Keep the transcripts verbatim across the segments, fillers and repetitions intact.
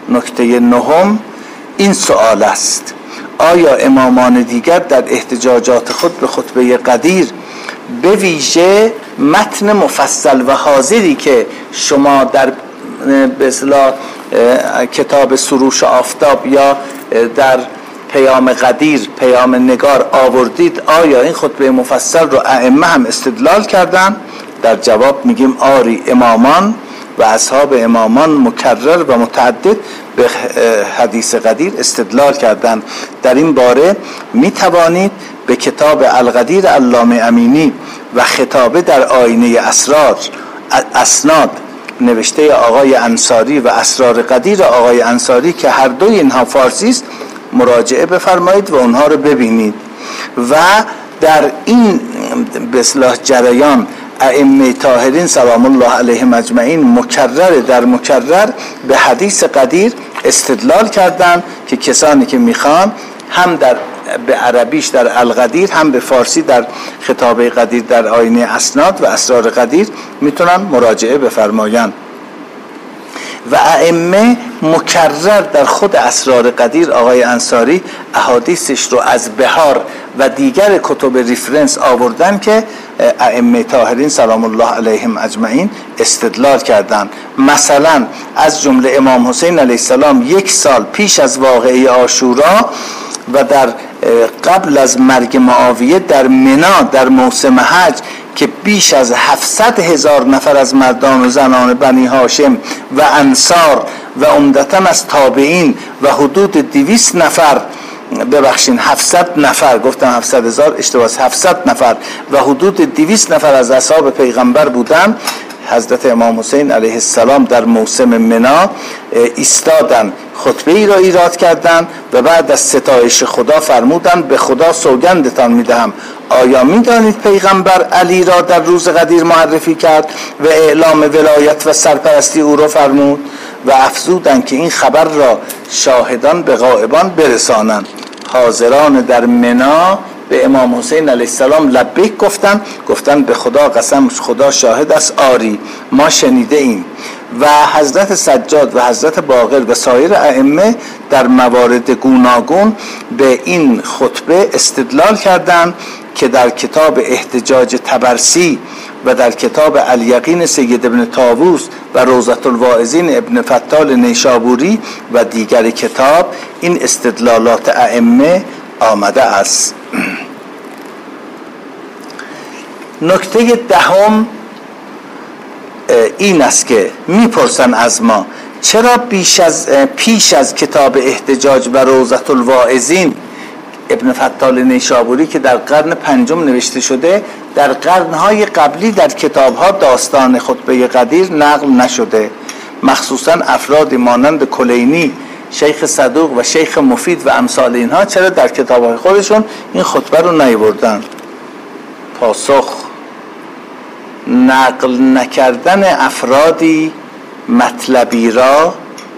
نکته نهم این سوال است: آیا امامان دیگر در احتجاجات خود به خطبه قدیر به ویژه متن مفصل و حاضری که شما در به اصطلاح کتاب سروش آفتاب یا در پیام قدیر، پیام نگار آوردید، آیا این خطبه مفصل رو ائمه هم استدلال کردن؟ در جواب میگیم آری، امامان و اصحاب امامان مکرر و متعدد به حدیث قدیر استدلال کردند. در این باره می توانید به کتاب القدیر علامه امینی و خطابه در آینه اسرار اسناد نوشته آقای انصاری و اسرار قدیر آقای انصاری که هر دوی اینها فارسی است مراجعه بفرمایید و اونها رو ببینید. و در این به اصطلاح جریان ائمه طاهرین سلام الله علیهم اجمعین مکرر در مکرر به حدیث قدیر استدلال کردند که کسانی که میخوان هم در به عربیش در القدیر هم به فارسی در خطابه قدیر در آینه اسناد و اسرار قدیر میتونن مراجعه بفرمایند. و ائمه مکرر در خود اسرار قدیر آقای انصاری احادیثش رو از بهار و دیگر کتب ریفرنس آوردن که ائمه طاهرین سلام الله علیهم اجمعین استدلال کردند. مثلا از جمله امام حسین علیه السلام یک سال پیش از واقعه عاشورا و در قبل از مرگ معاویه در منا در موسم حج که بیش از هفتصد هزار نفر از مردان و زنان بنی هاشم و انصار و عمدتاً از تابعین و حدود دویست نفر ببخشین هفتصد نفر گفتم هفتصد هزار اشتباه، هفتصد نفر و حدود دویست نفر از اصحاب پیغمبر بودند. حضرت امام حسین علیه السلام در موسم منا ایستادن، خطبه ای را ایراد کردند و بعد از ستایش خدا فرمودند به خدا سوگندتان میدهم آیا میدانید پیغمبر علی را در روز قدیر معرفی کرد و اعلام ولایت و سرپرستی او را فرمود و افزودند که این خبر را شاهدان به غائبان برسانند. حاضران در منا به امام حسین علیه السلام لبیک گفتن گفتن به خدا قسم خدا شاهد است آری ما شنیده ایم. و حضرت سجاد و حضرت باقر و سایر ائمه در موارد گوناگون به این خطبه استدلال کردند که در کتاب احتجاج طبرسی و در کتاب الیقین سید ابن طاووس و روضة الواعظین ابن فتال نیشابوری و دیگر کتاب این استدلالات ائمه آمده است. نکته دهم این است که میپرسن از ما چرا بیش از پیش از کتاب احتجاج و روضة الواعظین ابن فتال نیشابوری که در قرن پنجم نوشته شده در قرنهای قبلی در کتابها داستان خطبه قدیر نقل نشده، مخصوصا افراد مانند کلینی، شیخ صدوق و شیخ مفید و امثال اینها چرا در کتابهای خودشون این خطبه رو نیاوردن؟ پاسخ: نقل نکردن افرادی مطلبی را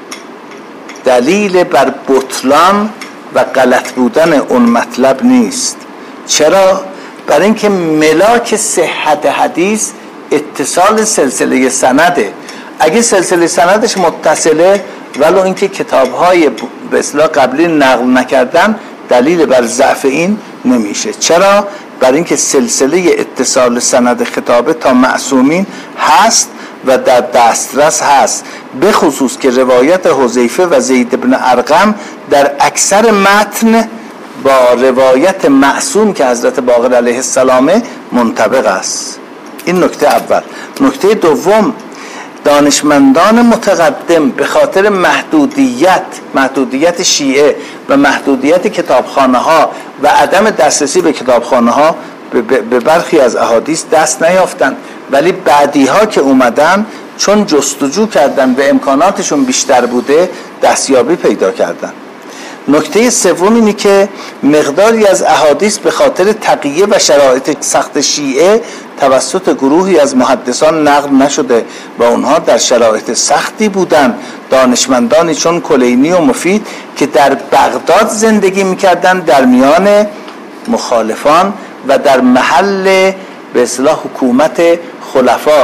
دلیل بر بطلان و غلط بودن اون مطلب نیست. چرا؟ برای اینکه ملاک صحت حدیث اتصال سلسله سنده. اگه سلسله سندش متصله ولو اینکه کتاب‌های به اصطلاح قبلی نقل نکردن دلیل بر ضعف این نمیشه. چرا؟ برای اینکه سلسله اتصال سند خطابه تا معصومین هست و در دسترس هست، به خصوص که روایت حذیفه و زید بن ارقم در اکثر متن با روایت معصوم که حضرت باقر علیه السلام منطبق است. این نکته اول. نکته دوم، دانشمندان متقدم به خاطر محدودیت محدودیت شیعه و محدودیت کتابخانه ها و عدم دسترسی به کتابخانه ها به برخی از احادیث دست نیافتند، ولی بعدی ها که اومدن چون جستجو کردن و امکاناتشون بیشتر بوده دستیابی پیدا کردن. نکته سوم اینه که مقداری از احادیث به خاطر تقیه و شرایط سخت شیعه توسط گروهی از محدثان نقل نشده و اونها در شرایط سختی بودن. دانشمندانی چون کلینی و مفید که در بغداد زندگی میکردن در میان مخالفان و در محل به اصطلاح حکومت خلفا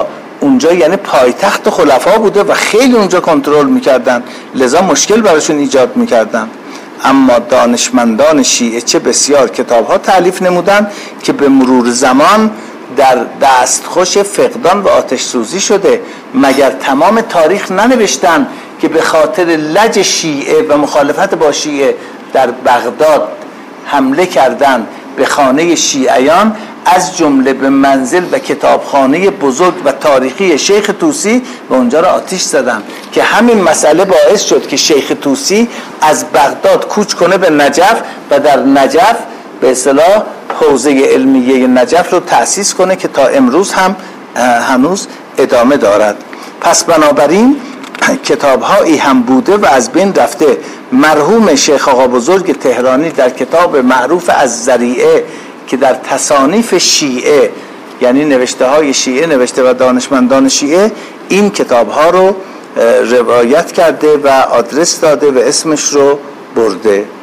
اونجا یعنی پایتخت خلفا بوده و خیلی اونجا کنترل میکردن، لذا مشکل براشون ایجاد میکردن. اما دانشمندان شیعه چه بسیار کتاب‌ها تألیف نمودند که به مرور زمان در دستخوش فقدان و آتش سوزی شده. مگر تمام تاریخ ننوشتن که به خاطر لج شیعه و مخالفت با شیعه در بغداد حمله کردند به خانه شیعیان، از جمله به منزل و کتابخانه بزرگ و تاریخی شیخ طوسی و اونجا را آتش زدن، که همین مسئله باعث شد که شیخ طوسی از بغداد کوچ کنه به نجف و در نجف به اصطلاح حوزه علمیه نجف رو تأسیس کنه که تا امروز هم هنوز ادامه دارد. پس بنابراین کتاب‌هایی هم بوده و از بین رفته. مرحوم شیخ آقا بزرگ تهرانی در کتاب معروف از ذریعه که در تصانیف شیعه یعنی نوشته های شیعه نوشته و دانشمندان شیعه این کتاب ها رو روایت کرده و آدرس داده و اسمش رو برده.